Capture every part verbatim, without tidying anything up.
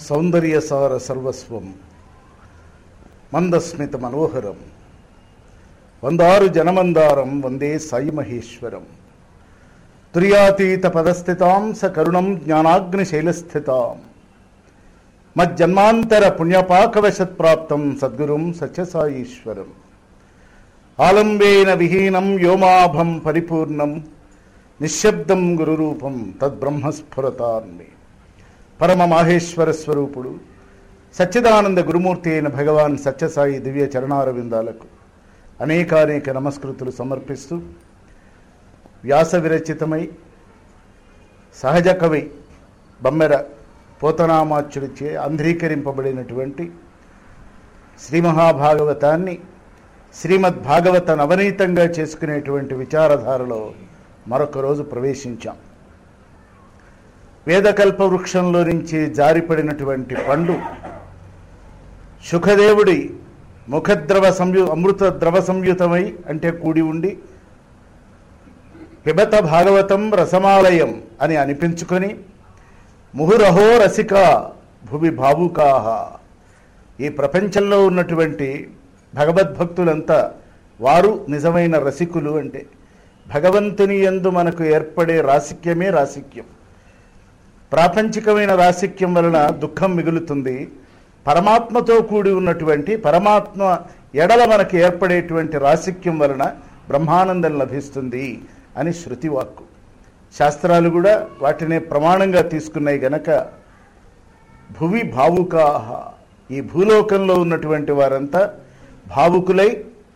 సౌందర్యసార సర్వస్వం మందస్మిత మనోహరం వందారు జనమందారం వందే సాయి మహేశ్వరం తుర్యాతీత పదస్థితాం స కరుణం జ్ఞానాగ్నిశైలస్థితాం మజ్జన్మాంతర పుణ్యపాకవశత్ప్రాప్తం సద్గురుం సత్యసాయీశ్వరం ఆలంబేన విహీనం వ్యోమాభం పరిపూర్ణం నిశ్శబ్దం గురురూపం తద్బ్రహ్మస్ఫురతాన్మే పరమ మాహేశ్వర స్వరూపుడు సచ్చిదానంద గురుమూర్తి అయిన భగవాన్ సత్యసాయి దివ్య చరణారవిందాలకు అనేకానేక నమస్కృతులు సమర్పిస్తూ వ్యాస విరచితమై సహజ కవి బమ్మెర పోతనామాచ్యుడిచే అంధ్రీకరింపబడినటువంటి శ్రీ మహాభాగవతాన్ని శ్రీమద్భాగవత నవనీతంగా చేసుకునేటువంటి విచారధారలో మరొక రోజు ప్రవేశించాం. వేదకల్ప వృక్షంలో నుంచి జారిపడినటువంటి పండు సుఖదేవుడి ముఖద్రవ సంయు అమృత ద్రవ సంయుతమై అంటే కూడి ఉండి పిబత భాగవతం రసమాలయం అని అనిపించుకొని ముహురహో రసిక భువి భావుకాహ, ఈ ప్రపంచంలో ఉన్నటువంటి భగవద్భక్తులంతా వారు నిజమైన రసికులు. అంటే భగవంతుని యందు మనకు ఏర్పడే రాసిక్యమే రాసిక్యం. ప్రాపంచికమైన రాసిక్యం వలన దుఃఖం మిగులుతుంది. పరమాత్మతో కూడి ఉన్నటువంటి పరమాత్మ ఎడల మనకు ఏర్పడేటువంటి రాసిక్యం వలన బ్రహ్మానందం లభిస్తుంది అని శృతివాక్కు. శాస్త్రాలు కూడా వాటినే ప్రమాణంగా తీసుకున్నాయి గనక భువి భావుకాహ, ఈ భూలోకంలో ఉన్నటువంటి వారంతా భావుకులై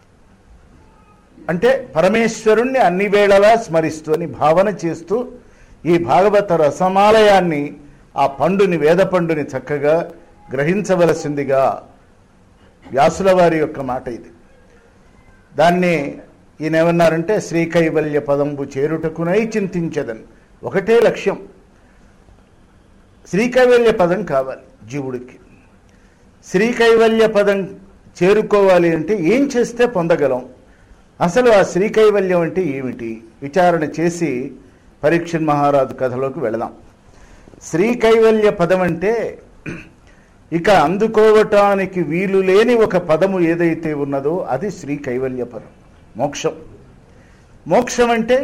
అంటే పరమేశ్వరుణ్ణి అన్ని వేళలా స్మరిస్తూ అని భావన చేస్తూ ఈ భాగవత రసమాలయాన్ని ఆ పండుని వేద పండుని చక్కగా గ్రహించవలసిందిగా వ్యాసుల వారి యొక్క మాట ఇది. దాన్ని ఈయన ఏమన్నారంటే శ్రీకైవల్య పదంబు చేరుటకునై చింతించదని. ఒకటే లక్ష్యం, శ్రీకైవల్య పదం కావాలి జీవుడికి. శ్రీకైవల్య పదం చేరుకోవాలి అంటే ఏం చేస్తే పొందగలం, అసలు ఆ శ్రీకైవల్యం అంటే ఏమిటి విచారణ చేసి పరీక్షణ్ మహారాజు కథలోకి వెళదాం. శ్రీకైవల్య పదం అంటే ఇక అందుకోవటానికి వీలు లేని ఒక పదము ఏదైతే ఉన్నదో అది శ్రీకైవల్య పదం, మోక్షం. మోక్షం అంటే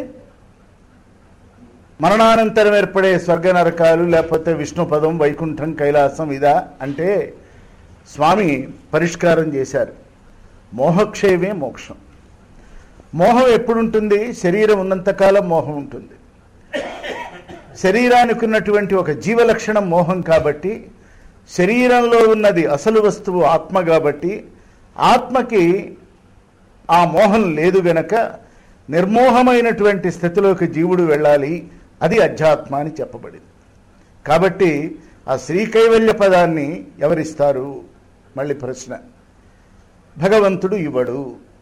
మరణానంతరం ఏర్పడే స్వర్గ నరకాలు లేకపోతే విష్ణు పదం వైకుంఠం కైలాసం ఇదా అంటే స్వామి పరిష్కారం చేశారు. మోహక్షయమే మోక్షం. మోహం ఎప్పుడుంటుంది? శరీరం ఉన్నంతకాలం మోహం ఉంటుంది. శరీరానికి ఉన్నటువంటి ఒక జీవలక్షణం మోహం కాబట్టి శరీరంలో ఉన్నది అసలు వస్తువు ఆత్మ కాబట్టి ఆత్మకి ఆ మోహం లేదు గనక నిర్మోహమైనటువంటి స్థితిలోకి జీవుడు వెళ్ళాలి. అది అధ్యాత్మ అని చెప్పబడింది. కాబట్టి ఆ శ్రీకైవల్య పదాన్ని ఎవరిస్తారు? మళ్ళీ ప్రశ్న. భగవంతుడు ఇవ్వడు,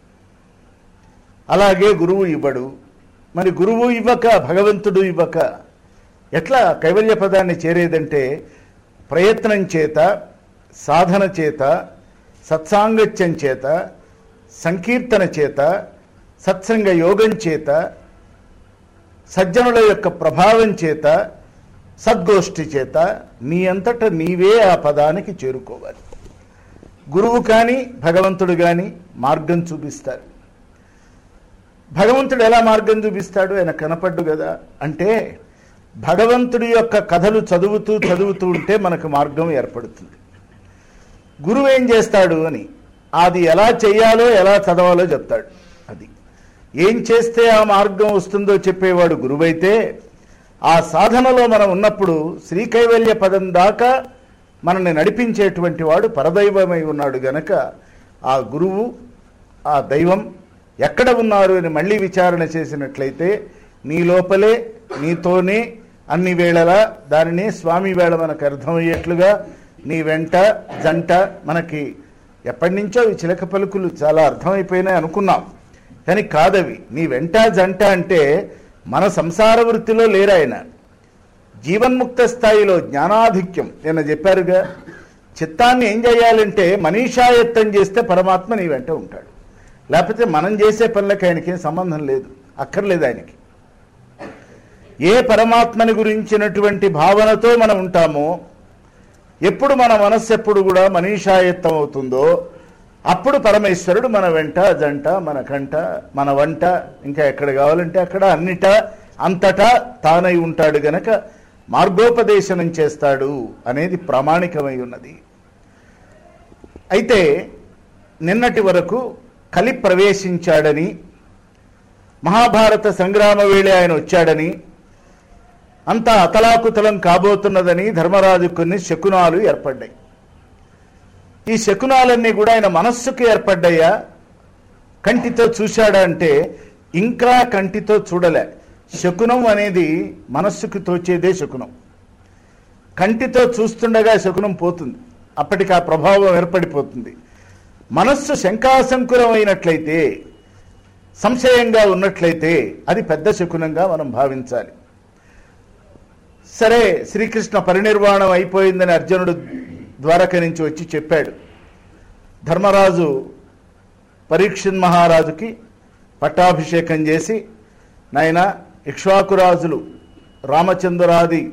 అలాగే గురువు ఇవ్వడు. మరి గురువు ఇవ్వక భగవంతుడు ఇవ్వక ఎట్లా కైవల్య పదాన్ని చేరేదంటే ప్రయత్నం చేత, సాధన చేత, సత్సాంగత్యం చేత, సంకీర్తన చేత, సత్సంగ యోగం చేత, సజ్జనుల యొక్క ప్రభావం చేత, సద్గోష్ఠి చేత నీ అంతట నీవే ఆ పదానికి చేరుకోవాలి. గురువు కానీ భగవంతుడు కానీ మార్గం చూపిస్తారు. భగవంతుడు ఎలా మార్గం చూపిస్తాడు? ఆయన కనపడ్డు కదా అంటే భగవంతుడి యొక్క కథలు చదువుతూ చదువుతూ ఉంటే మనకు మార్గం ఏర్పడుతుంది. గురువు ఏం చేస్తాడు అని అది ఎలా చేయాలో ఎలా చదవాలో చెప్తాడు. అది ఏం చేస్తే ఆ మార్గం వస్తుందో చెప్పేవాడు గురువైతే ఆ సాధనలో మనం ఉన్నప్పుడు శ్రీకైవల్య పదం దాకా మనల్ని నడిపించేటువంటి వాడు పరదైవమై ఉన్నాడు గనక ఆ గురువు ఆ దైవం ఎక్కడ ఉన్నారు అని మళ్ళీ విచారణ చేసినట్లయితే నీ లోపలే నీతోనే అన్ని వేళలా దానిని స్వామి వేళ మనకు అర్థమయ్యేట్లుగా నీ వెంట జంట మనకి ఎప్పటి నుంచో ఈ చిలక పలుకులు చాలా అర్థమైపోయినాయి అనుకున్నాం, కానీ కాదవి. నీ వెంట జంట అంటే మన సంసార వృత్తిలో లేరాయన, జీవన్ముక్త స్థాయిలో జ్ఞానాధిక్యం. నేను చెప్పారుగా, చిత్తాన్ని ఏం చేయాలంటే మనీషాయత్తం చేస్తే పరమాత్మ నీ వెంట ఉంటాడు. లేకపోతే మనం చేసే పనులకి ఆయనకేం సంబంధం లేదు, అక్కర్లేదు ఆయనకి. ఏ పరమాత్మని గురించినటువంటి భావనతో మనం ఉంటామో ఎప్పుడు మన మనస్సు ఎప్పుడు కూడా మనీషాయత్తం అవుతుందో అప్పుడు పరమేశ్వరుడు మన వెంట జంట మన కంట మన వంట ఇంకా ఎక్కడ కావాలంటే అక్కడ అన్నిట అంతటా తానై ఉంటాడు గనక మార్గోపదేశనం చేస్తాడు అనేది ప్రామాణికమై ఉన్నది. అయితే నిన్నటి వరకు కలి ప్రవేశించాడని, మహాభారత సంగ్రామ వేళ ఆయన వచ్చాడని, అంతా అతలాకుతలం కాబోతున్నదని ధర్మరాజు కొన్ని శకునాలు ఏర్పడ్డాయి. ఈ శకునాలన్నీ కూడా ఆయన మనస్సుకు ఏర్పడ్డాయా, కంటితో చూశాడా అంటే ఇంకా కంటితో చూడలే. శకునం అనేది మనస్సుకు తోచేదే శకునం. కంటితో చూస్తుండగా శకునం పోతుంది, అప్పటికి ఆ ప్రభావం ఏర్పడిపోతుంది. మనస్సు శంకాశంకురం అయినట్లయితే, సంశయంగా ఉన్నట్లయితే అది పెద్ద శకునంగా మనం భావించాలి. సరే, శ్రీకృష్ణ పరినిర్వాణం అయిపోయిందని అర్జునుడు ద్వారక నుంచి వచ్చి చెప్పాడు. ధర్మరాజు పరీక్షిత్ మహారాజుకి పట్టాభిషేకం చేసి, నాయన ఇక్ష్వాకురాజులు రామచంద్రాది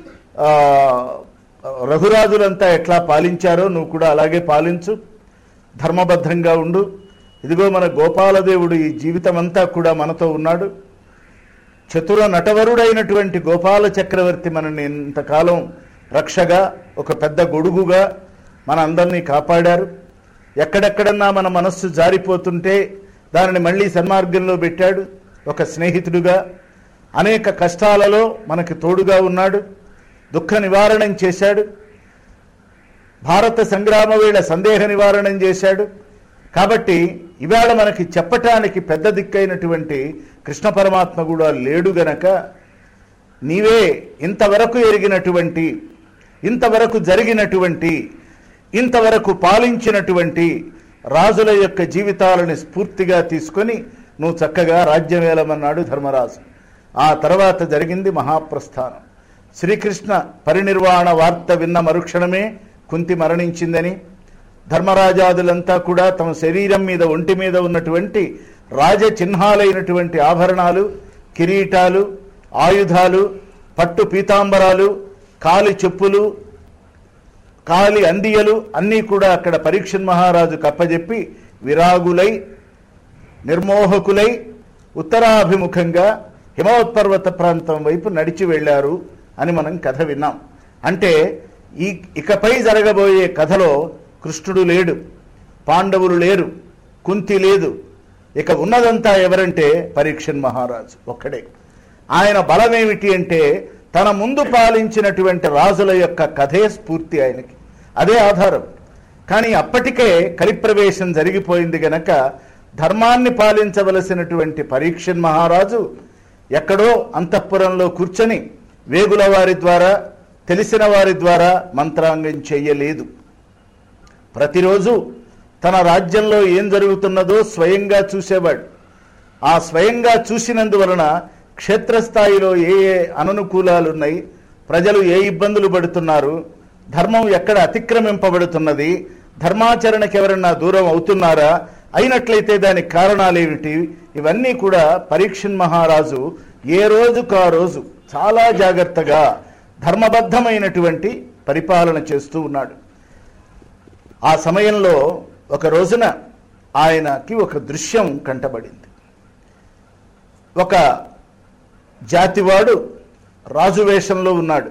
రఘురాజులంతా ఎట్లా పాలించారో నువ్వు కూడా అలాగే పాలించు, ధర్మబద్ధంగా ఉండు. ఇదిగో మన గోపాలదేవుడు ఈ జీవితం అంతా కూడా మనతో ఉన్నాడు. చతుర నటవరుడైనటువంటి గోపాల చక్రవర్తి మనల్ని ఇంతకాలం రక్షగా, ఒక పెద్ద గొడుగుగా మన అందరినీ కాపాడారు. ఎక్కడెక్కడన్నా మన మనస్సు జారిపోతుంటే దానిని మళ్ళీ సన్మార్గంలో పెట్టాడు. ఒక స్నేహితుడుగా అనేక కష్టాలలో మనకి తోడుగా ఉన్నాడు. దుఃఖ నివారణం చేశాడు. భారత సంగ్రామ వేళ సందేహ నివారణం చేశాడు. కాబట్టి ఇవాళ మనకి చెప్పటానికి పెద్ద దిక్కైనటువంటి కృష్ణ పరమాత్మ కూడా లేడు గనక, నీవే ఇంతవరకు ఎరిగినటువంటి, ఇంతవరకు జరిగినటువంటి, ఇంతవరకు పాలించినటువంటి రాజుల యొక్క జీవితాలను స్ఫూర్తిగా తీసుకొని నువ్వు చక్కగా రాజ్యమేలమన్నాడు ధర్మరాజు. ఆ తర్వాత జరిగింది మహాప్రస్థానం. శ్రీకృష్ణ పరినిర్వాణ వార్త విన్న మరుక్షణమే కుంతి మరణించిందని, ధర్మరాజాదులంతా కూడా తమ శరీరం మీద, ఒంటి మీద ఉన్నటువంటి రాజ చిహ్నాలైనటువంటి ఆభరణాలు, కిరీటాలు, ఆయుధాలు, పట్టు పీతాంబరాలు, కాలి చెప్పులు, కాలి అందియలు అన్నీ కూడా అక్కడ పరీక్షిత్ మహారాజు కప్పజెప్పి విరాగులై నిర్మోహకులై ఉత్తరాభిముఖంగా హిమవత్పర్వత ప్రాంతం వైపు నడిచి వెళ్ళారు అని మనం కథ విన్నాం. అంటే ఈ ఇకపై జరగబోయే కథలో కృష్ణుడు లేడు, పాండవులు లేరు, కుంతి లేదు. ఇక ఉన్నదంతా ఎవరంటే పరీక్షిత్ మహారాజు ఒక్కడే. ఆయన బలమేమిటి అంటే తన ముందు పాలించినటువంటి రాజుల యొక్క కథే స్ఫూర్తి ఆయనకి, అదే ఆధారం. కానీ అప్పటికే కలిప్రవేశం జరిగిపోయింది గనక ధర్మాన్ని పాలించవలసినటువంటి పరీక్షిత్ మహారాజు ఎక్కడో అంతఃపురంలో కూర్చొని వేగుల వారి ద్వారా, తెలిసిన వారి ద్వారా మంత్రాంగం చెయ్యలేదు. ప్రతిరోజు తన రాజ్యంలో ఏం జరుగుతున్నదో స్వయంగా చూసేవాడు. ఆ స్వయంగా చూసినందువలన క్షేత్రస్థాయిలో ఏ ఏ అననుకూలాలు ఉన్నాయి, ప్రజలు ఏ ఇబ్బందులు పడుతున్నారు, ధర్మం ఎక్కడ అతిక్రమింపబడుతున్నది, ధర్మాచరణకి ఎవరన్నా దూరం అవుతున్నారా, అయినట్లయితే దానికి కారణాలేమిటి, ఇవన్నీ కూడా పరీక్షిత్ మహారాజు ఏ రోజుకు ఆ రోజు చాలా జాగ్రత్తగా ధర్మబద్ధమైనటువంటి పరిపాలన చేస్తూ ఉన్నాడు. ఆ సమయంలో ఒక రోజున ఆయనకి ఒక దృశ్యం కంటబడింది. ఒక జాతివాడు రాజు వేషంలో ఉన్నాడు.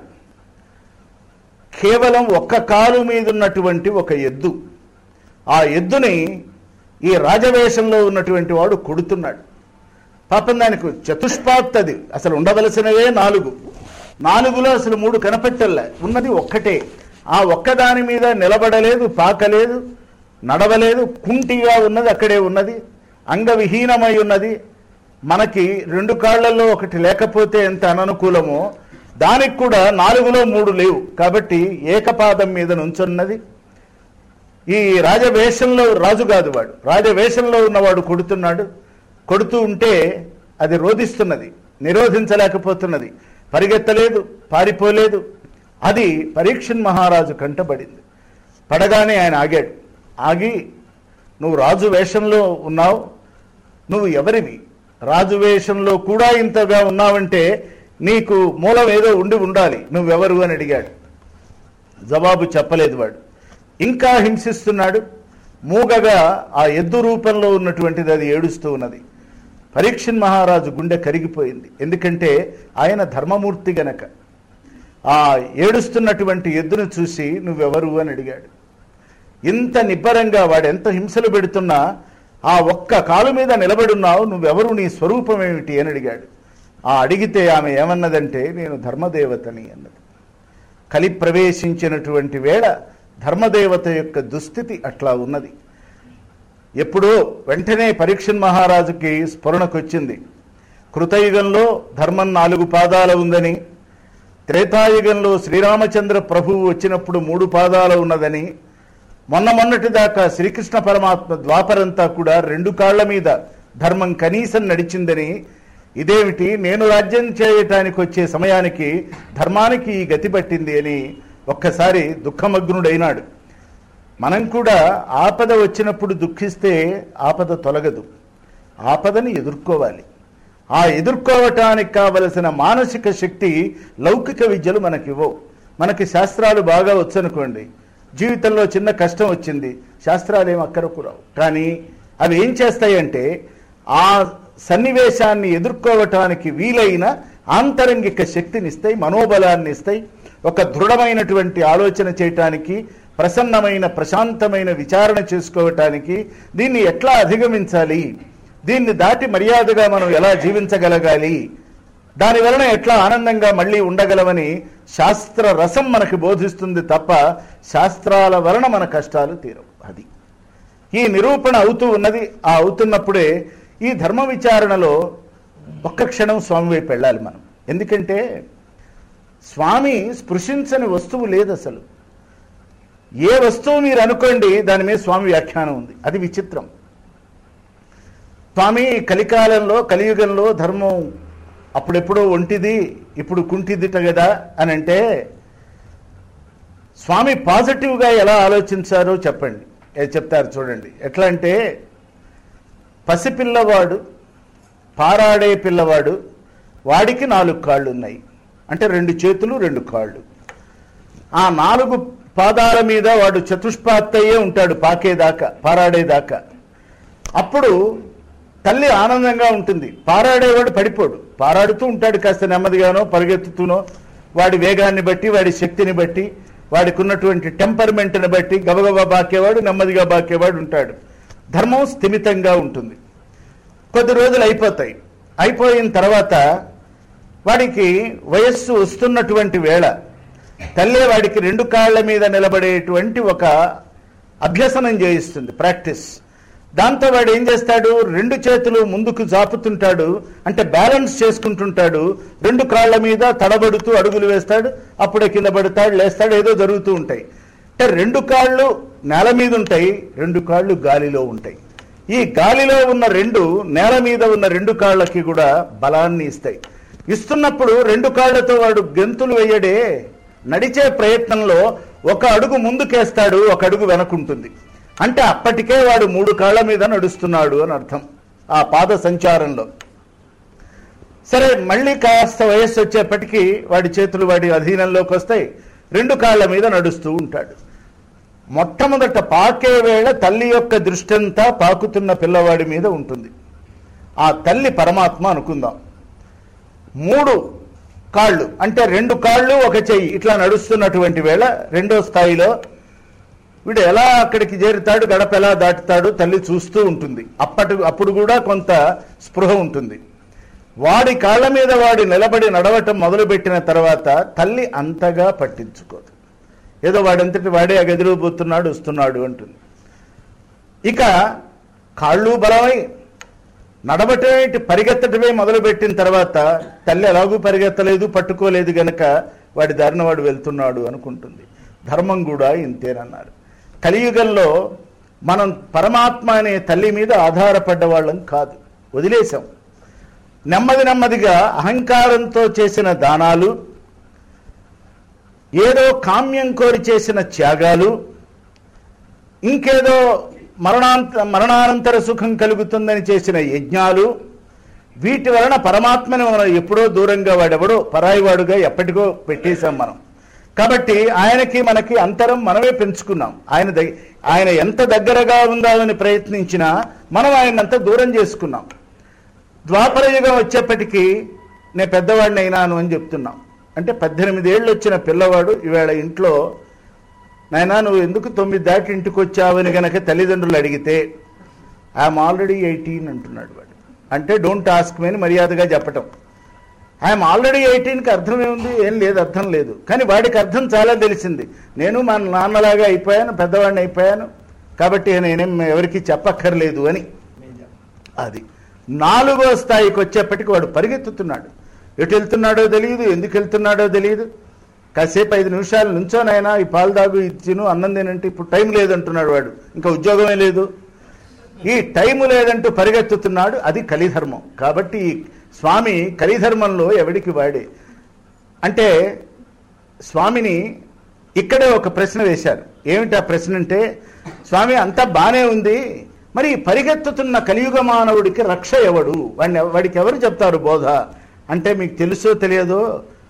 కేవలం ఒక్క కాలు మీద ఉన్నటువంటి ఒక ఎద్దు, ఆ ఎద్దుని ఈ రాజవేషంలో ఉన్నటువంటి వాడు కొడుతున్నాడు. పాపం దానికి చతుష్పాత్, అది అసలు ఉండవలసినవే నాలుగు, నాలుగులో అసలు మూడు కనపెట్టలే, ఉన్నది ఒక్కటే. ఆ ఒక్కదాని మీద నిలబడలేదు, పాకలేదు, నడవలేదు, కుంటిగా ఉన్నది, అక్కడే ఉన్నది, అంగవిహీనమై ఉన్నది. మనకి రెండు కాళ్లలో ఒకటి లేకపోతే ఎంత అననుకూలమో దానికి కూడా నాలుగులో మూడు లేవు, కాబట్టి ఏకపాదం మీద నుంచున్నది. ఈ రాజవేషంలో, రాజు కాదు వాడు, రాజవేషంలో ఉన్నవాడు కొడుతున్నాడు. కొడుతూ ఉంటే అది రోధిస్తున్నది, నిరోధించలేకపోతున్నది, పరిగెత్తలేదు, పారిపోలేదు. అది పరీక్షిత్ మహారాజు కంటబడింది. పడగానే ఆయన ఆగాడు. ఆగి, నువ్వు రాజు వేషంలో ఉన్నావు, నువ్వు ఎవరివి? రాజు వేషంలో కూడా ఇంతగా ఉన్నావంటే నీకు మూలం ఏదో ఉండి ఉండాలి, నువ్వెవరు అని అడిగాడు. జవాబు చెప్పలేదు వాడు. ఇంకా హింసిస్తున్నాడు. మూగగా ఆ ఎద్దు రూపంలో ఉన్నటువంటిది అది ఏడుస్తూ ఉన్నది. పరీక్షిత్ మహారాజు గుండె కరిగిపోయింది. ఎందుకంటే ఆయన ధర్మమూర్తి గనక. ఆ ఏడుస్తున్నటువంటి ఎద్దును చూసి నువ్వెవరు అని అడిగాడు. ఇంత నిబ్బరంగా వాడు ఎంత హింసలు పెడుతున్నా ఆ ఒక్క కాలు మీద నిలబడున్నావు, నువ్వెవరు, నీ స్వరూపం ఏమిటి అని అడిగాడు. ఆ అడిగితే ఆమె ఏమన్నదంటే నేను ధర్మదేవతని అన్నది. కలి ప్రవేశించినటువంటి వేళ ధర్మదేవత యొక్క దుస్థితి అట్లా ఉన్నది. ఎప్పుడో వెంటనే పరీక్షిత్ మహారాజుకి స్ఫురణకొచ్చింది. కృతయుగంలో ధర్మం నాలుగు పాదాల ఉందని, త్రేతాయుగంలో శ్రీరామచంద్ర ప్రభువు వచ్చినప్పుడు మూడు పాదాల ఉన్నదని, మొన్న మొన్నటి దాకా శ్రీకృష్ణ పరమాత్మ ద్వాపరంతా కూడా రెండు కాళ్ల మీద ధర్మం కనీసం నడిచిందని, ఇదేమిటి నేను రాజ్యం చేయటానికి వచ్చే సమయానికి ధర్మానికి ఈ గతి పట్టింది అని ఒక్కసారి దుఃఖమగ్నుడైనాడు. మనం కూడా ఆపద వచ్చినప్పుడు దుఃఖిస్తే ఆపద తొలగదు. ఆపదని ఎదుర్కోవాలి. ఆ ఎదుర్కోవటానికి కావలసిన మానసిక శక్తి లౌకిక విద్యలు మనకివ్వవు. మనకి శాస్త్రాలు బాగా వచ్చనుకోండి, జీవితంలో చిన్న కష్టం వచ్చింది, శాస్త్రాలు ఏం అక్కరకు రావు. కానీ అవి ఏం చేస్తాయంటే ఆ సన్నివేశాన్ని ఎదుర్కోవటానికి వీలైన ఆంతరంగిక శక్తిని ఇస్తాయి, మనోబలాన్ని ఇస్తాయి. ఒక దృఢమైనటువంటి ఆలోచన చేయటానికి, ప్రసన్నమైన ప్రశాంతమైన విచారణ చేసుకోవటానికి, దీన్ని ఎట్లా అధిగమించాలి, దీన్ని దాటి మర్యాదగా మనం ఎలా జీవించగలగాలి, దాని వలన ఎట్లా ఆనందంగా మళ్ళీ ఉండగలమని శాస్త్ర రసం మనకు బోధిస్తుంది తప్ప శాస్త్రాల వలన మన కష్టాలు తీరవు. అది ఈ నిరూపణ అవుతూ ఉన్నది. ఆ అవుతున్నప్పుడే ఈ ధర్మ విచారణలో ఒక్క క్షణం స్వామి వైపు వెళ్ళాలి మనం. ఎందుకంటే స్వామి స్పృశించని వస్తువు లేదు అసలు. ఏ వస్తువు మీరు అనుకోండి దాని మీద స్వామి వ్యాఖ్యానం ఉంది. అది విచిత్రం. స్వామి కలికాలంలో కలియుగంలో ధర్మం అప్పుడెప్పుడో ఒంటిది ఇప్పుడు కుంటిదిట కదా అని అంటే స్వామి పాజిటివ్గా ఎలా ఆలోచించారో చెప్పండి, చెప్తారు చూడండి. ఎట్లా అంటే పసిపిల్లవాడు, పారాడే పిల్లవాడు, వాడికి నాలుగు కాళ్ళు ఉన్నాయి, అంటే రెండు చేతులు రెండు కాళ్ళు. ఆ నాలుగు పాదాల మీద వాడు చతుష్పాత్తయ్యే ఉంటాడు పాకేదాకా, పారాడేదాకా. అప్పుడు తల్లి ఆనందంగా ఉంటుంది. పారాడేవాడు పడిపోడు, పారాడుతూ ఉంటాడు, కాస్త నెమ్మదిగానో పరిగెత్తుతూనో, వాడి వేగాన్ని బట్టి, వాడి శక్తిని బట్టి, వాడికి ఉన్నటువంటి టెంపర్మెంట్ని బట్టి గబగబా బాకేవాడు, నెమ్మదిగా బాకేవాడు ఉంటాడు. ధర్మం స్థిమితంగా ఉంటుంది. కొద్ది రోజులు అయిపోతాయి. అయిపోయిన తర్వాత వాడికి వయస్సు వస్తున్నటువంటి వేళ తల్లే వాడికి రెండు కాళ్ల మీద నిలబడేటువంటి ఒక అభ్యసనం చేయిస్తుంది, ప్రాక్టీస్. దాంతో వాడు ఏం చేస్తాడు, రెండు చేతులు ముందుకు జాపుతుంటాడు, అంటే బ్యాలెన్స్ చేసుకుంటుంటాడు. రెండు కాళ్ల మీద తడబడుతూ అడుగులు వేస్తాడు, అప్పుడే కింద పడతాడు, లేస్తాడు, ఏదో జరుగుతూ ఉంటాయి. అంటే రెండు కాళ్ళు నేల మీద ఉంటాయి, రెండు కాళ్ళు గాలిలో ఉంటాయి. ఈ గాలిలో ఉన్న రెండు, నేల మీద ఉన్న రెండు కాళ్ళకి కూడా బలాన్ని ఇస్తాయి. ఇస్తున్నప్పుడు రెండు కాళ్లతో వాడు గెంతులు వేయడే, నడిచే ప్రయత్నంలో ఒక అడుగు ముందుకేస్తాడు, ఒక అడుగు వెనకుంటుంది. అంటే అప్పటికే వాడు మూడు కాళ్ల మీద నడుస్తున్నాడు అని అర్థం ఆ పాద సంచారంలో. సరే, మళ్ళీ కాస్త వయస్సు వచ్చేప్పటికీ వాడి చేతులు వాడి అధీనంలోకి వస్తాయి, రెండు కాళ్ల మీద నడుస్తూ ఉంటాడు. మొట్టమొదట పాకే వేళ తల్లి యొక్క దృష్టి అంతా పాకుతున్న పిల్లవాడి మీద ఉంటుంది. ఆ తల్లి పరమాత్మ అనుకుందాం. మూడు కాళ్ళు అంటే రెండు కాళ్ళు ఒక చెయ్యి ఇట్లా నడుస్తున్నటువంటి వేళ రెండో స్థాయిలో వీడు ఎలా అక్కడికి చేరుతాడు, గడప ఎలా దాటుతాడు తల్లి చూస్తూ ఉంటుంది. అప్పటి అప్పుడు కూడా కొంత స్పృహ ఉంటుంది. వాడి కాళ్ళ మీద వాడి నిలబడి నడవటం మొదలుపెట్టిన తర్వాత తల్లి అంతగా పట్టించుకోదు. ఏదో వాడంతటి వాడే ఆ గదిలో పోతున్నాడు వస్తున్నాడు అంటుంది. ఇక కాళ్ళు బలమై నడవటమేంటి, పరిగెత్తటమే మొదలుపెట్టిన తర్వాత తల్లి ఎలాగూ పరిగెత్తలేదు, పట్టుకోలేదు గనక వాడి దారిన వాడు వెళ్తున్నాడు అనుకుంటుంది. ధర్మం కూడా ఇంతేనన్నారు. కలియుగంలో మనం పరమాత్మ అనే తల్లి మీద ఆధారపడ్డ వాళ్ళం కాదు, వదిలేశాం. నెమ్మది నెమ్మదిగా అహంకారంతో చేసిన దానాలు, ఏదో కామ్యం కోరి చేసిన త్యాగాలు, ఇంకేదో మరణాంత మరణానంతర సుఖం కలుగుతుందని చేసిన యజ్ఞాలు, వీటి వలన పరమాత్మని మనం ఎప్పుడో దూరంగా వాడెవడో పరాయివాడుగా ఎప్పటికో పెట్టేశాం మనం. కాబట్టి ఆయనకి మనకి అంతరం మనమే పెంచుకున్నాం. ఆయన దగ్గ ఆయన ఎంత దగ్గరగా ఉందామని ప్రయత్నించినా మనం ఆయన అంత దూరం చేసుకున్నాం. ద్వాపర యుగం వచ్చేప్పటికీ నేను పెద్దవాడిని అయినాను అని చెప్తున్నాం. అంటే పద్దెనిమిది ఏళ్ళు వచ్చిన పిల్లవాడు ఈవేళ ఇంట్లో నాయనా నువ్వు ఎందుకు తొమ్మిది దాటి ఇంటికి వచ్చావని గనక తల్లిదండ్రులు అడిగితే ఐఎమ్ ఆల్రెడీ ఎయిటీన్ అంటున్నాడు వాడు. అంటే డోంట్ ఆస్క్ మీ అని మర్యాదగా చెప్పటం. ఐఎమ్ ఆల్రెడీ ఎయిటీన్కి అర్థం ఏముంది? ఏం లేదు, అర్థం లేదు. కానీ వాడికి అర్థం చాలా తెలిసింది. నేను మా నాన్నలాగా అయిపోయాను, పెద్దవాడిని అయిపోయాను, కాబట్టి నేనేం ఎవరికి చెప్పక్కర్లేదు అని. అది నాలుగో స్థాయికి వచ్చేప్పటికి వాడు పరిగెత్తుతున్నాడు. ఎటు వెళ్తున్నాడో తెలియదు, ఎందుకు వెళ్తున్నాడో తెలియదు. కాసేపు ఐదు నిమిషాలు నుంచోనైనా ఈ పాలు దాగు ఇచ్చిను అన్నం తినంటే ఇప్పుడు టైం లేదంటున్నాడు వాడు. ఇంకా ఉద్యోగమే లేదు, ఈ టైము లేదంటూ పరిగెత్తుతున్నాడు. అది కలిధర్మం. కాబట్టి స్వామి కలిధర్మంలో ఎవడికి వాడే. అంటే స్వామిని ఇక్కడే ఒక ప్రశ్న వేశారు. ఏమిటి ఆ ప్రశ్న అంటే, స్వామి అంతా బానే ఉంది, మరి పరిగెత్తుతున్న కలియుగ మానవుడికి రక్ష ఎవడు? వాడిని వాడికి ఎవరు చెప్తారు బోధ అంటే, మీకు తెలుసో తెలియదో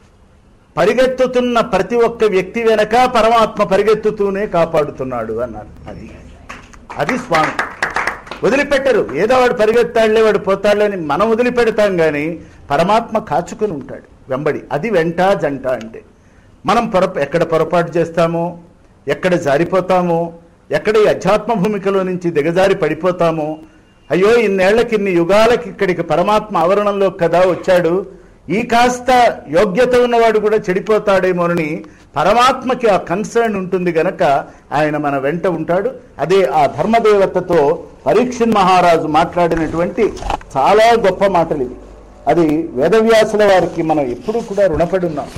పరిగెత్తుతున్న ప్రతి ఒక్క వ్యక్తి వెనక పరమాత్మ పరిగెత్తుతూనే కాపాడుతున్నాడు అన్నారు. అది అది స్వామి వదిలిపెట్టరు. ఏదో వాడు పరిగెత్తాడులే, వాడు పోతాడులే అని మనం వదిలిపెడతాం, కానీ పరమాత్మ కాచుకుని ఉంటాడు వెంబడి. అది వెంట జంట. అంటే మనం పొరప ఎక్కడ పొరపాటు చేస్తామో, ఎక్కడ జారిపోతామో, ఎక్కడ ఈ అధ్యాత్మ భూమికలో నుంచి దిగజారి పడిపోతామో, అయ్యో ఇన్నేళ్లకి ఇన్ని యుగాలకి ఇక్కడికి పరమాత్మ ఆవరణంలో కదా వచ్చాడు, ఈ కాస్త యోగ్యత ఉన్నవాడు కూడా చెడిపోతాడేమోనని పరమాత్మకి ఆ కన్సర్న్ ఉంటుంది గనక ఆయన మన వెంట ఉంటాడు. అదే ఆ ధర్మదేవతతో పరీక్షిత్ మహారాజు మాట్లాడినటువంటి చాలా గొప్ప మాటలు ఇవి. అది వేదవ్యాసుల వారికి మనం ఎప్పుడూ కూడా రుణపడి ఉన్నాం.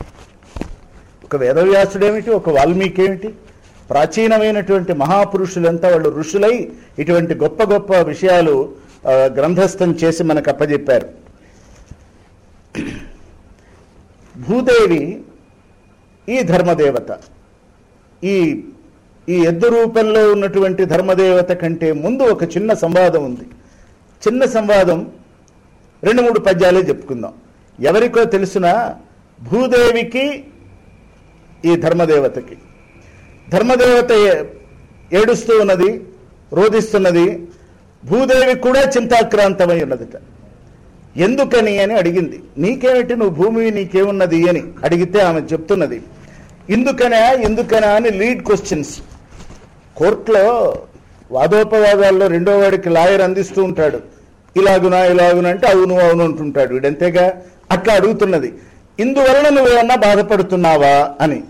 ఒక వేదవ్యాసుడేమిటి, ఒక వాల్మీకి ఏమిటి, ప్రాచీనమైనటువంటి మహాపురుషులంతా వాళ్ళు ఋషులై ఇటువంటి గొప్ప గొప్ప విషయాలు గ్రంథస్థం చేసి మనకు అప్పజెప్పారు. భూదేవి ఈ ధర్మదేవత, ఈ ఈ ఎద్దు రూపంలో ఉన్నటువంటి ధర్మదేవత కంటే ముందు ఒక చిన్న సంవాదం ఉంది. చిన్న సంవాదం రెండు మూడు పద్యాలే చెప్పుకుందాం. ఎవరికో తెలుసునా, భూదేవికి ఈ ధర్మదేవతకి. ధర్మదేవత ఏడుస్తూ ఉన్నది, రోధిస్తున్నది. భూదేవి కూడా చింతాక్రాంతమై ఉన్నదిట. ఎందుకని అని అడిగింది. నీకేమిటి, నువ్వు భూమి నీకేమున్నది అని అడిగితే ఆమె చెప్తున్నది, ఎందుకనా ఎందుకనా అని లీడ్ క్వశ్చన్స్. కోర్టులో వాదోపవాదాల్లో రెండో వాడికి లాయర్ అందిస్తూ ఉంటాడు. ఇలాగునా ఇలాగునా అంటే అవును అవును అంటుంటాడు వీడంతేగా. అట్లా అడుగుతున్నది, ఇందువలన నువ్వేమన్నా బాధపడుతున్నావా అని.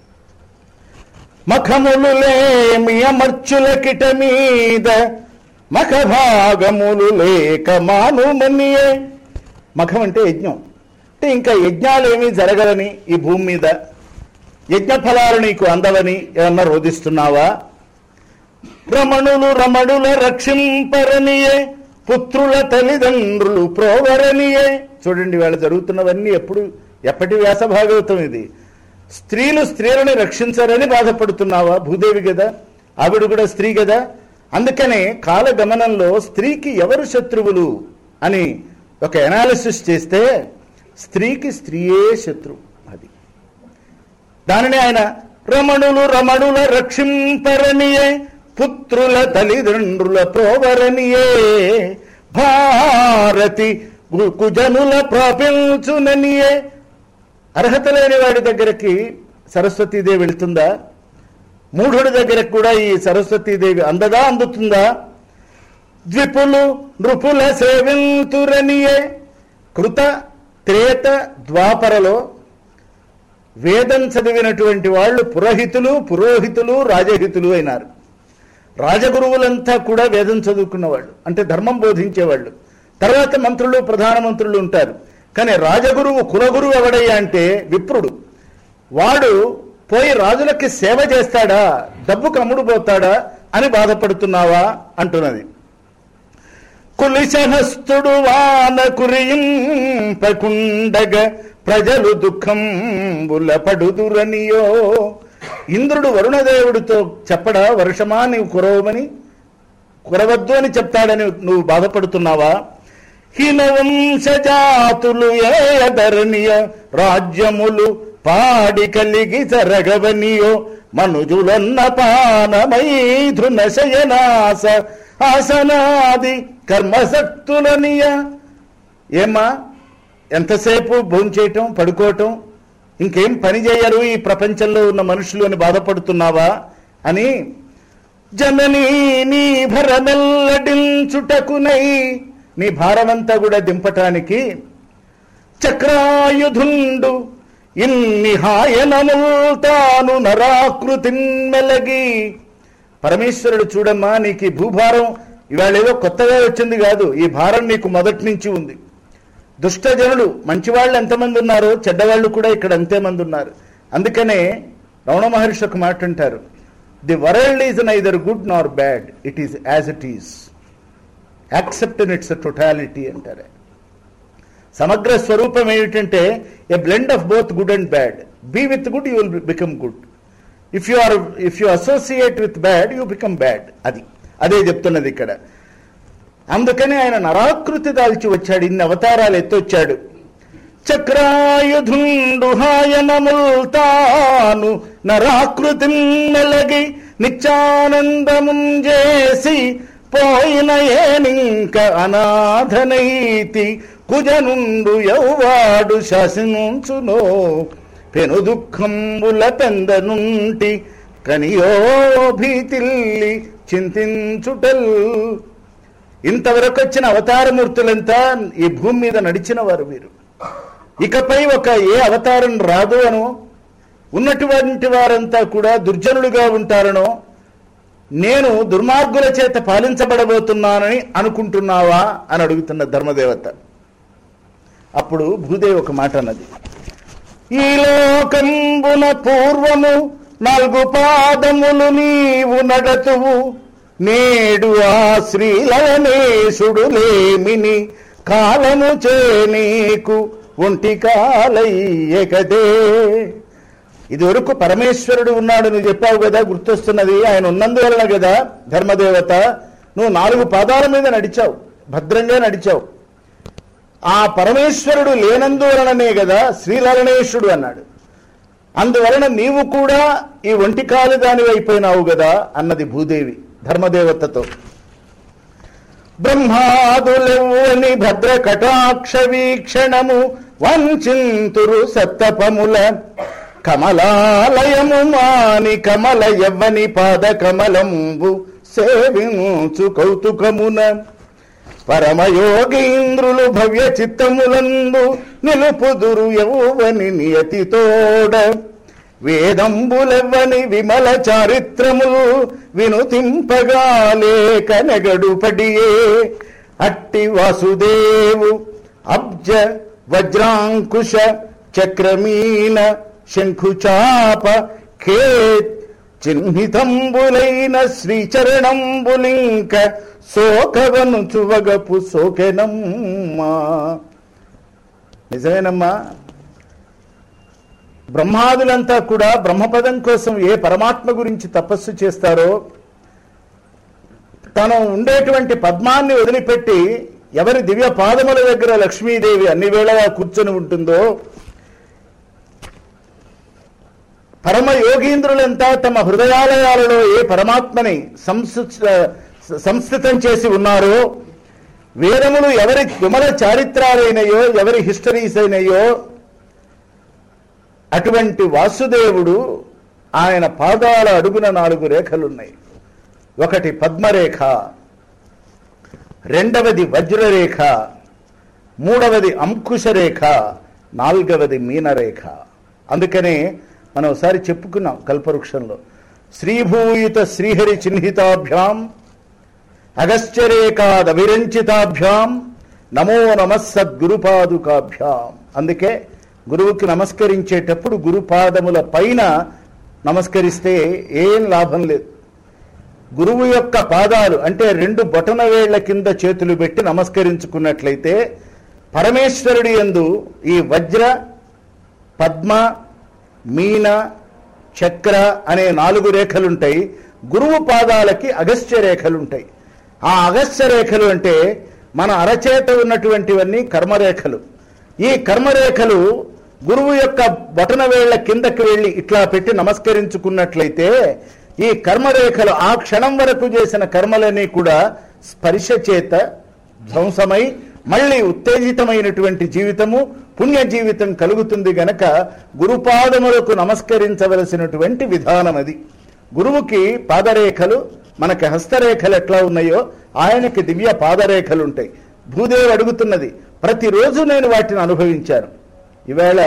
మఖములు లేమి అమర్చుల కిట మీద మఖ భాగములు లేక మానుమనియే. మఖం అంటే యజ్ఞం. అంటే ఇంకా యజ్ఞాలు ఏమీ జరగలని ఈ భూమి మీద, యజ్ఞ ఫలాలు నీకు అందవని ఏమన్నా రోధిస్తున్నావా? రమణులు రమణుల రక్షింపరనియే పుత్రుల తల్లిదండ్రులు ప్రోవరనియే. చూడండి వేళ జరుగుతున్నవన్నీ ఎప్పుడు ఎప్పటి వ్యాస భాగవతం ఇది. స్త్రీలు స్త్రీలను రక్షించరని బాధపడుతున్నావా? భూదేవి కదా, ఆవిడ కూడా స్త్రీ కదా. అందుకనే కాలగమనంలో స్త్రీకి ఎవరు శత్రువులు అని ఒక ఎనాలిసిస్ చేస్తే స్త్రీకి స్త్రీయే శత్రువు. అది దానిని ఆయన రమణులు రమణుల రక్షింపరనియే పుత్రుల తల్లిదండ్రుల ప్రోవరనియే భారతి కుజనుల ప్రాపించుననియే. అర్హత లేని వాడి దగ్గరికి సరస్వతీదేవి వెళుతుందా? మూఢుడి దగ్గరకు కూడా ఈ సరస్వతీదేవి అందదా, అందుతుందా? ద్విపులు నృపుల సేవింతురనియే. కృత త్రేత ద్వాపరలో వేదం చదివినటువంటి వాళ్ళు పురోహితులు పురోహితులు రాజహితులు అయినారు. రాజగురువులంతా కూడా వేదం చదువుకున్నవాళ్ళు, అంటే ధర్మం బోధించేవాళ్ళు. తర్వాత మంత్రులు ప్రధానమంత్రులు ఉంటారు. కానీ రాజగురువు కులగురువు ఎవడయ్యా అంటే విప్రుడు. వాడు పోయి రాజులకి సేవ చేస్తాడా, డబ్బుకు అమ్ముడు పోతాడా అని బాధపడుతున్నావా అంటున్నది. కులిశహస్తుడు వాన కురియింపకుండగ ప్రజలు దుఃఖం బులపడుదురనియో. ఇంద్రుడు వరుణదేవుడితో చెప్పడా వర్షమా నీవు కురవమని, కురవద్దు అని చెప్తాడని నువ్వు బాధపడుతున్నావా? హీనవంశజాతులు ఏదరణీయ రాజ్యములు పాడి కలిగి జరగవనియో మనుజులన్న పానమై ధృనశయనాస ఆసనాది కర్మశక్తులనియ. ఏమ్మా, ఎంతసేపు భోంచేయటం, పడుకోవటం, ఇంకేం పని చేయరు ఈ ప్రపంచంలో ఉన్న మనుషులు అని బాధపడుతున్నావా అని జననీ నీ భరమెల్లడించుటకునై, నీ భారమంతా కూడా దింపటానికి చక్రాయుధుండు ఇన్ని హాయనముల్ తాను నరాకృతిన్ మెలగి. పరమేశ్వరుడు చూడమ్మా, నీకు ఈ భూభారం ఇవాళ ఏదో కొత్తగా వచ్చింది కాదు, ఈ భారం నీకు మొదటి నుంచి ఉంది. దుష్టజనులు, మంచివాళ్ళు ఎంతమంది ఉన్నారో చెడ్డవాళ్ళు కూడా ఇక్కడ అంతేమంది ఉన్నారు. అందుకనే రమణ మహర్షి ఒక మాట అంటారు, the world is neither good nor bad, it is as it is, accept in its totality అంటారు. సమగ్ర స్వరూపం ఏమిటంటే a blend of both good and bad. Be with good you will become good, if you are if you associate with bad you become bad. అది అదే చెప్తున్నది ఇక్కడ. అందుకని ఆయన నరాకృతి దాల్చి వచ్చాడు, ఇన్ని అవతారాలు ఎత్తొచ్చాడు. చక్రాయుధుండు హాయనముల్ తాను నరాకృతి నెలగి నిత్యానందముం చేసి పోయిన ఏనింక అనాథనైతి కుజనుండు యౌవాడు శాసించునో పెను దుఃఖంబుల పెందనుంటి కనియో భీతిల్లి చింతించుటల్. ఇంతవరకు వచ్చిన అవతారమూర్తులంతా ఈ భూమి మీద నడిచిన వారు వీరు. ఇకపై ఒక ఏ అవతారం రాదు అనో, ఉన్నటువంటి వారంతా కూడా దుర్జనులుగా ఉంటారనో, నేను దుర్మార్గుల చేత పాలించబడబోతున్నానని అనుకుంటున్నావా అని అడుగుతున్న ధర్మదేవత. అప్పుడు భూదేవి ఒక మాట అన్నది, ఈ లోకంబున పూర్వము నాలుగు పాదములు నీవు నడతువు, నేడు ఆ శ్రీలనేశుడు లేమిని కాలము చే నీకు ఒంటి కాలయ్యకదే. ఇదివరకు పరమేశ్వరుడు ఉన్నాడు నువ్వు చెప్పావు కదా, గుర్తొస్తున్నది. ఆయన ఉన్నందువలన కదా ధర్మదేవత నువ్వు నాలుగు పాదాల మీద నడిచావు, భద్రంగా నడిచావు. ఆ పరమేశ్వరుడు లేనందువలననే కదా శ్రీలలనేశుడు అన్నాడు. అందువలన నీవు కూడా ఈ ఒంటి కాలు దానివి అయిపోయినావు కదా అన్నది భూదేవి ధర్మదేవతతో. బ్రహ్మాదులెవ్వని భద్ర కటాక్ష వీక్షణము వంచింతురు సత్తపముల కమలాలయము మాని కమల యవ్వని పాద కమలంబు సేవించు కౌతుకమున పరమయోగీంద్రులు భవ్య చిత్తములందు నిలుపుదురు యౌవని నియతితోడ వేదంబులెవ్వని విమల చారిత్రములు వినుతింపగాలేక నెగడు పడియే అట్టి వాసుదేవు అబ్జ వజ్రాంకుశ చక్రమీన శంఖుచాప ఖేత్ చిహ్నితంబులైన శ్రీచరణంబులింక సోకవను చువగపు సోకెనమ్మా. నిజమేనమ్మా, బ్రహ్మాదులంతా కూడా బ్రహ్మపదం కోసం ఏ పరమాత్మ గురించి తపస్సు చేస్తారో, తను ఉండేటువంటి పద్మాన్ని వదిలిపెట్టి ఎవరి దివ్య పాదముల దగ్గర లక్ష్మీదేవి అన్ని వేళలా కూర్చొని ఉంటుందో, పరమ యోగీంద్రులంతా తమ హృదయాలయాలలో ఏ పరమాత్మని సంస్థితం చేసి ఉన్నారో, వేదములు ఎవరి విమల చారిత్రాలైనయో, ఎవరి హిస్టరీస్ అయినయో, అటువంటి వాసుదేవుడు ఆయన పాదాల అడుగున నాలుగు రేఖలున్నాయి. ఒకటి పద్మరేఖ, రెండవది వజ్రరేఖ, మూడవది అంకుశరేఖ, నాలుగవది మీనరేఖ. అందుకనే మనం ఒకసారి చెప్పుకున్నాం కల్పవృక్షంలో, శ్రీభూయిత శ్రీహరి చిహ్నితాభ్యాం అగస్త్యరేఖాదవిరంచితాభ్యాం నమో నమః సద్గురుపాదుకాభ్యాం. అందుకే గురువుకి నమస్కరించేటప్పుడు గురుపాదముల పైన నమస్కరిస్తే ఏం లాభం లేదు. గురువు యొక్క పాదాలు అంటే రెండు బొటన వేళ్ల కింద చేతులు పెట్టి నమస్కరించుకున్నట్లయితే పరమేశ్వరుడి యందు ఈ వజ్ర, పద్మ, మీన, చక్ర అనే నాలుగు రేఖలుంటాయి. గురువు పాదాలకి అగస్త్య రేఖలుంటాయి. ఆ అగస్త్య రేఖలు అంటే మన అరచేత ఉన్నటువంటివన్నీ కర్మరేఖలు. ఈ కర్మరేఖలు గురువు యొక్క బొటన వేళ్ల కిందకి వెళ్ళి ఇట్లా పెట్టి నమస్కరించుకున్నట్లయితే ఈ కర్మరేఖలు ఆ క్షణం వరకు చేసిన కర్మలన్నీ కూడా స్పర్శ చేత ధ్వంసమై మళ్ళీ ఉత్తేజితమైనటువంటి జీవితము పుణ్య జీవితం కలుగుతుంది గనక గురుపాదములకు నమస్కరించవలసినటువంటి విధానం అది. గురువుకి పాదరేఖలు మనకి హస్తరేఖలు ఎట్లా ఉన్నాయో ఆయనకి దివ్య పాదరేఖలు ఉంటాయి. భూదేవి అడుగుతున్నది, ప్రతిరోజు నేను వాటిని అనుభవించాను. ఈవేళ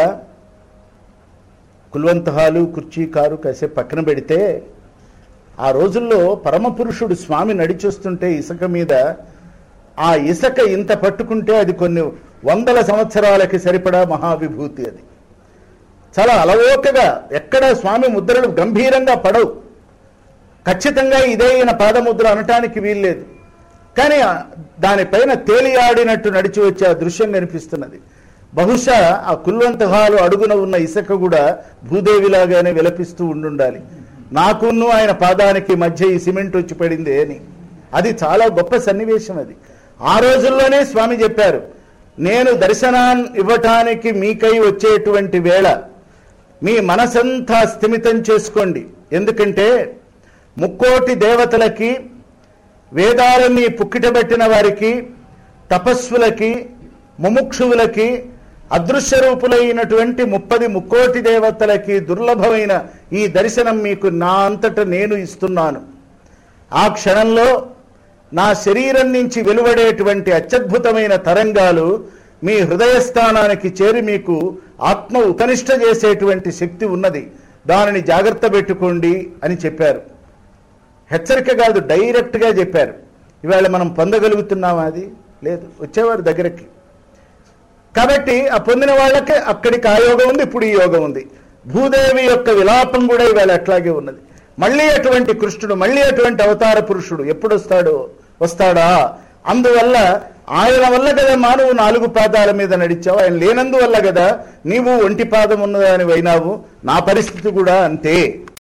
కుల్వంత్ హాలు కుర్చీ కారు కాసేపు పక్కన పెడితే ఆ రోజుల్లో పరమపురుషుడు స్వామి నడిచొస్తుంటే ఇసుక మీద ఆ ఇసుక ఇంత పట్టుకుంటే అది కొన్ని వందల సంవత్సరాలకి సరిపడా మహావిభూతి. అది చాలా అలవోకగా ఎక్కడ స్వామి ముద్రలు గంభీరంగా పడవు. ఖచ్చితంగా ఇదే ఈయన పాదముద్ర అనటానికి వీల్లేదు. కానీ దానిపైన తేలియాడినట్టు నడిచి వచ్చే ఆ దృశ్యం కనిపిస్తున్నది. బహుశా ఆ కుల్వంత్ హాలు అడుగున ఉన్న ఇసుక కూడా భూదేవిలాగానే విలపిస్తూ ఉండుండాలి. నాకున్ను ఆయన పాదానికి మధ్య ఈ సిమెంట్ వచ్చి పడింది అని. అది చాలా గొప్ప సన్నివేశం. అది ఆ రోజుల్లోనే స్వామి చెప్పారు, నేను దర్శనాన్ని ఇవ్వటానికి మీకై వచ్చేటువంటి వేళ మీ మనసంతా స్థిమితం చేసుకోండి. ఎందుకంటే ముక్కోటి దేవతలకి, వేదాలన్నీ పుక్కిటబెట్టిన వారికి, తపస్సులకి, ముముక్షువులకి, అదృశ్య రూపులైనటువంటి ముప్పది ముక్కోటి దేవతలకి దుర్లభమైన ఈ దర్శనం మీకు నా అంతట నేను ఇస్తున్నాను. ఆ క్షణంలో నా శరీరం నుంచి వెలువడేటువంటి అత్యద్భుతమైన తరంగాలు మీ హృదయస్థానానికి చేరి మీకు ఆత్మ ఉపనిష్ట చేసేటువంటి శక్తి ఉన్నది. దానిని జాగ్రత్త పెట్టుకోండి అని చెప్పారు. హెచ్చరిక కాదు, డైరెక్ట్గా చెప్పారు. ఇవాళ మనం పొందగలుగుతున్నామా? అది లేదు. వచ్చేవారు దగ్గరకి. కాబట్టి ఆ పొందిన వాళ్ళకి అక్కడికి ఆ యోగం ఉంది, ఇప్పుడు ఈ యోగం ఉంది. భూదేవి యొక్క విలాపం కూడా ఇవాళ అట్లాగే ఉన్నది. మళ్ళీ అటువంటి కృష్ణుడు, మళ్ళీ అటువంటి అవతార పురుషుడు ఎప్పుడు వస్తాడో వస్తాడా? అందువల్ల ఆయన వల్ల కదా మానవు నాలుగు పాదాల మీద నడిచావు. ఆయన లేనందువల్ల కదా నీవు ఒంటి పాదం ఉన్నదాని అయినావు. నా పరిస్థితి కూడా అంతే.